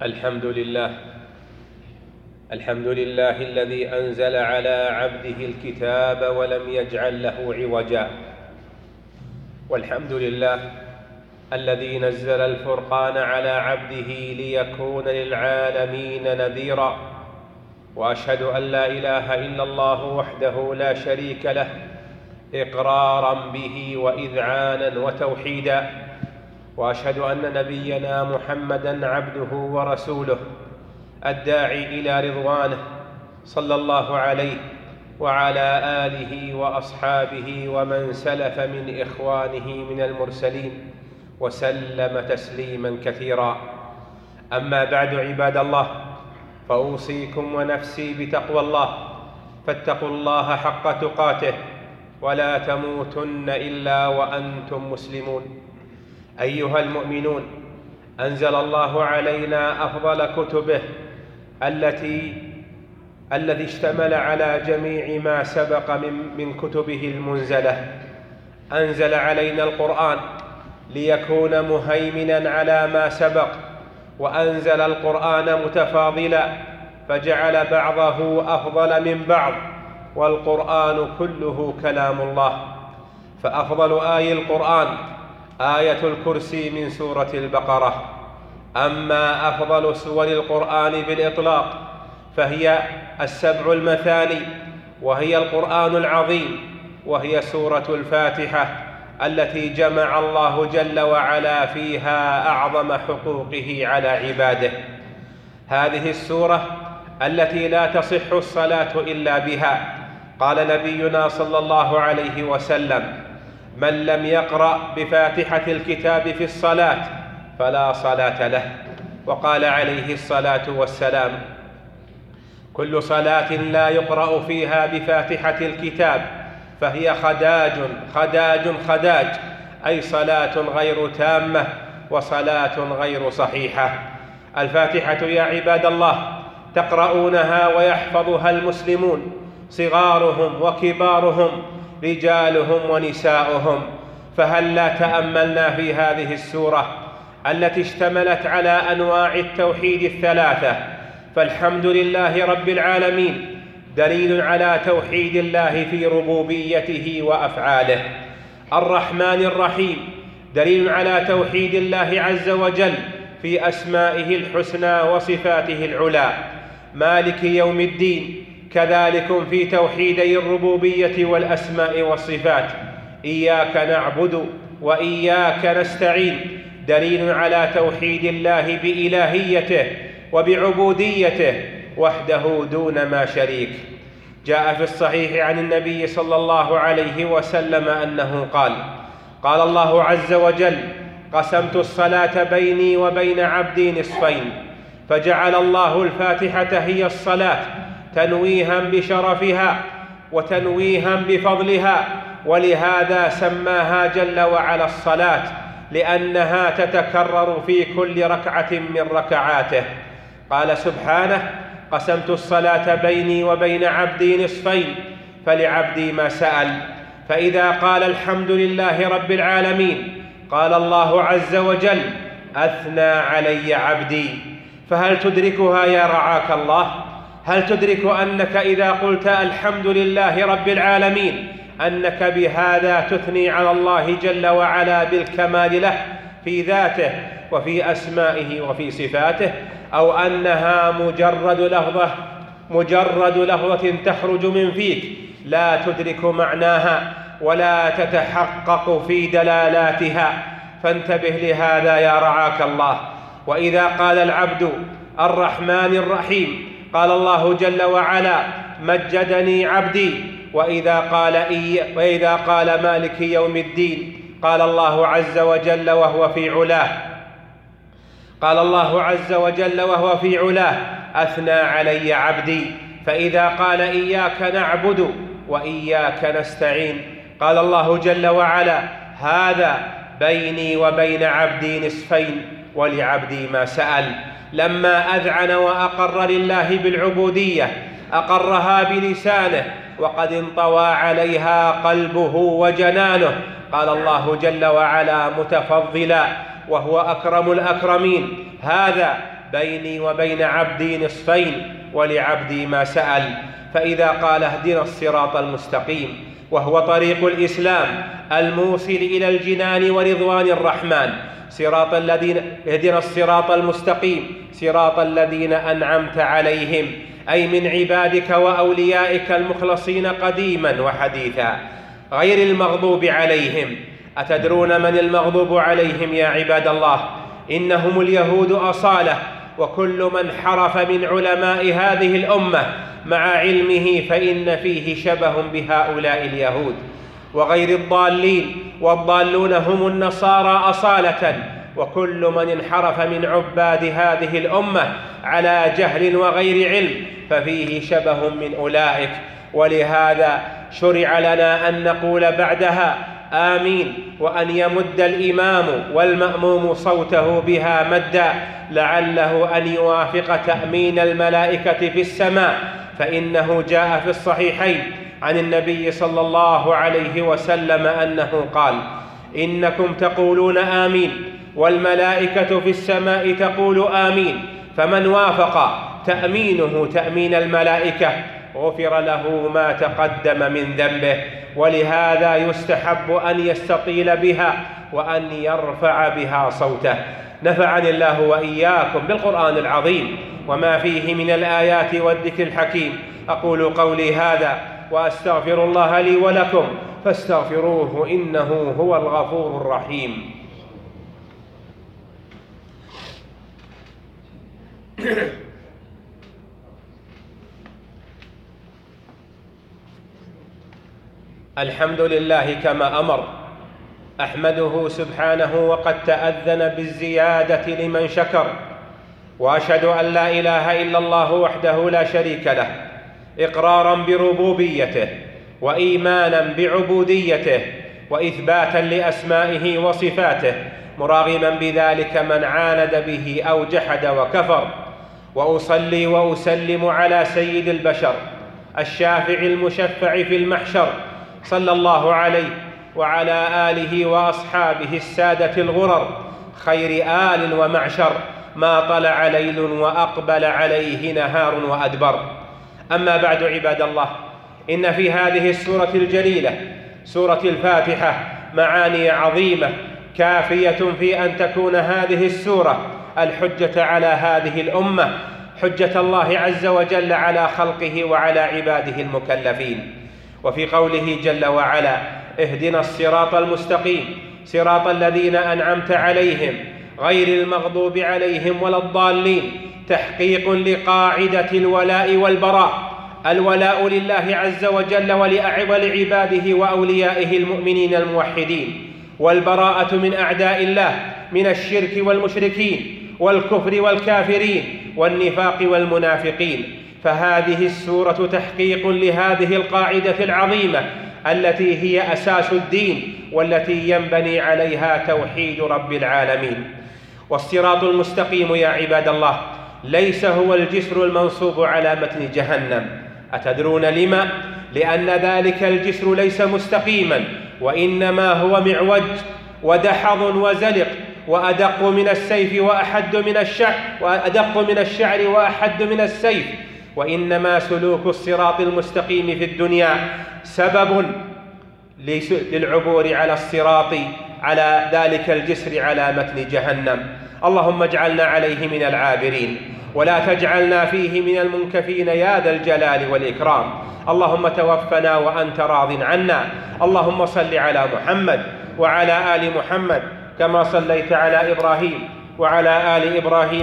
الحمد لله الذي أنزل على عبده الكتاب ولم يجعل له عوجا. والحمد لله الذي نزل الفرقان على عبده ليكون للعالمين نذيرا. وأشهد أن لا إله إلا الله وحده لا شريك له إقرارا به وإذعانا وتوحيدا. وأشهد أن نبينا محمدًا عبده ورسوله الداعي إلى رضوانه، صلى الله عليه وعلى آله وأصحابه ومن سلف من إخوانه من المرسلين، وسلم تسليمًا كثيرا. أما بعد، عباد الله، فأوصيكم ونفسي بتقوى الله، فاتقوا الله حق تقاته ولا تموتن إلا وأنتم مسلمون. أيها المؤمنون، أنزل الله علينا أفضل كتبه الذي اشتمل على جميع ما سبق من كتبه المنزلة. أنزل علينا القرآن ليكون مهيمناً على ما سبق، وأنزل القرآن متفاضلاً فجعل بعضه أفضل من بعض، والقرآن كله كلام الله. فأفضل آي القرآن آية الكرسي من سورة البقرة. أما أفضل سور القرآن بالإطلاق فهي السبع المثاني، وهي القرآن العظيم، وهي سورة الفاتحة التي جمع الله جل وعلا فيها أعظم حقوقه على عباده. هذه السورة التي لا تصح الصلاة إلا بها. قال نبينا صلى الله عليه وسلم: من لم يقرأ بفاتحة الكتاب في الصلاة فلا صلاة له. وقال عليه الصلاة والسلام: كل صلاة لا يقرأ فيها بفاتحة الكتاب فهي خداج، أي صلاة غير تامة وصلاة غير صحيحة. الفاتحة يا عباد الله تقرؤونها ويحفظها المسلمون، صغارهم وكبارهم، رجالهم ونساؤهم. فهلا تأملنا في هذه السورة التي اشتملت على أنواع التوحيد الثلاثة. فالحمد لله رب العالمين دليل على توحيد الله في ربوبيته وأفعاله. الرحمن الرحيم دليل على توحيد الله عز وجل في أسمائه الحسنى وصفاته العلى. مالك يوم الدين كذلك في توحيدي الربوبية والأسماء والصفات. إياك نعبد وإياك نستعين دليل على توحيد الله بإلهيته وبعبوديته وحده دون ما شريك. جاء في الصحيح عن النبي صلى الله عليه وسلم أنه قال الله عز وجل: قسمت الصلاة بيني وبين عبدي نصفين، فجعل الله الفاتحة هي الصلاة تنويها بشرفها وتنويها بفضلها، ولهذا سماها جل وعلا الصلاة، لأنها تتكرر في كل ركعة من ركعاته. قال سبحانه: قسمت الصلاة بيني وبين عبدي نصفين فلعبدي ما سأل. فإذا قال الحمد لله رب العالمين قال الله عز وجل: أثنى علي عبدي. فهل تدركها يا رعاك الله؟ هل تدرك أنك إذا قلت الحمد لله رب العالمين أنك بهذا تثني على الله جل وعلا بالكمال له في ذاته وفي أسمائه وفي صفاته، أو أنها مجرد لفظة تخرج من فيك لا تدرك معناها ولا تتحقق في دلالاتها؟ فانتبه لهذا يا رعاك الله. وإذا قال العبد الرحمن الرحيم قال الله جل وعلا: مجدني عبدي. وإذا قال مالك يوم الدين قال الله عز وجل وهو في علاه: أثنى علي عبدي. فإذا قال إياك نعبد وإياك نستعين قال الله جل وعلا: هذا بيني وبين عبدي نصفين ولعبدي ما سأل. لما أذعن وأقر لله بالعبودية أقرها بلسانه وقد انطوى عليها قلبه وجنانه. قال الله جل وعلا متفضلا وهو أكرم الأكرمين: هذا بيني وبين عبدي نصفين ولعبدي ما سأل. فإذا قال اهدنا الصراط المستقيم وهو طريق الإسلام الموصل إلى الجنان ورضوان الرحمن، اهدنا الصراط المستقيم صراط الذين أنعمت عليهم، أي من عبادك وأوليائك المخلصين قديما وحديثا، غير المغضوب عليهم. أتدرون من المغضوب عليهم يا عباد الله؟ إنهم اليهود أصالة، وكل من حرف من علماء هذه الأمة مع علمه فإن فيه شبه بهؤلاء اليهود، وغير الضالين، والضالون هم النصارى أصالة. وكل من انحرف من عباد هذه الأمة على جهل وغير علم ففيه شبه من أولئك. ولهذا شرع لنا أن نقول بعدها آمين، وأن يمد الإمام والمأموم صوته بها مدا لعله أن يوافق تأمين الملائكة في السماء، فإنه جاء في الصحيحين عن النبي صلى الله عليه وسلم أنه قال: إنكم تقولون آمين والملائكة في السماء تقول آمين، فمن وافق تأمينه تأمين الملائكة غفر له ما تقدم من ذنبه. ولهذا يستحب أن يستطيل بها وأن يرفع بها صوته. نفعني الله وإياكم بالقرآن العظيم وما فيه من الآيات والذكر الحكيم. أقول قولي هذا وأستغفر الله لي ولكم فاستغفروه إنه هو الغفور الرحيم. الحمد لله كما أمر، أحمده سبحانه وقد تأذن بالزيادة لمن شكر، وأشهد أن لا إله إلا الله وحده لا شريك له، إقرارا بربوبيته وإيمانا بعبوديته وإثباتا لأسمائه وصفاته، مراغما بذلك من عاند به أو جحد وكفر. وأصلي وأسلم على سيد البشر الشافع المشفع في المحشر، صلى الله عليه وعلى آله وأصحابه السادة الغرر، خير آل ومعشر، ما طلع ليل وأقبل عليه نهار وأدبر. أما بعد عباد الله، إن في هذه السورة الجليلة سورة الفاتحة معاني عظيمة كافية في أن تكون هذه السورة الحجة على هذه الأمة، حجة الله عز وجل على خلقه وعلى عباده المكلفين. وفي قوله جل وعلا: اهدنا الصراط المستقيم صراط الذين أنعمت عليهم غير المغضوب عليهم ولا الضالين، تحقيق لقاعدة الولاء والبراء. الولاء لله عز وجل ولعباده وأوليائه المؤمنين الموحدين، والبراءة من أعداء الله من الشرك والمشركين والكفر والكافرين والنفاق والمنافقين. فهذه السورة تحقيق لهذه القاعدة العظيمة التي هي أساس الدين والتي ينبني عليها توحيد رب العالمين. والصراط المستقيم يا عباد الله ليس هو الجسر المنصوب على متن جهنم. أتدرون لما؟ لأن ذلك الجسر ليس مستقيما، وإنما هو معوج ودحض وزلق وأدق من السيف وأدق من الشعر وأحد من السيف. وإنما سلوك الصراط المستقيم في الدنيا سبب للعبور على الصراط على ذلك الجسر على متن جهنم. اللهم اجعلنا عليه من العابرين، ولا تجعلنا فيه من المنكفين يا ذا الجلال والإكرام. اللهم توفنا وأنت راض عنا. اللهم صل على محمد وعلى آل محمد كما صليت على إبراهيم وعلى آل إبراهيم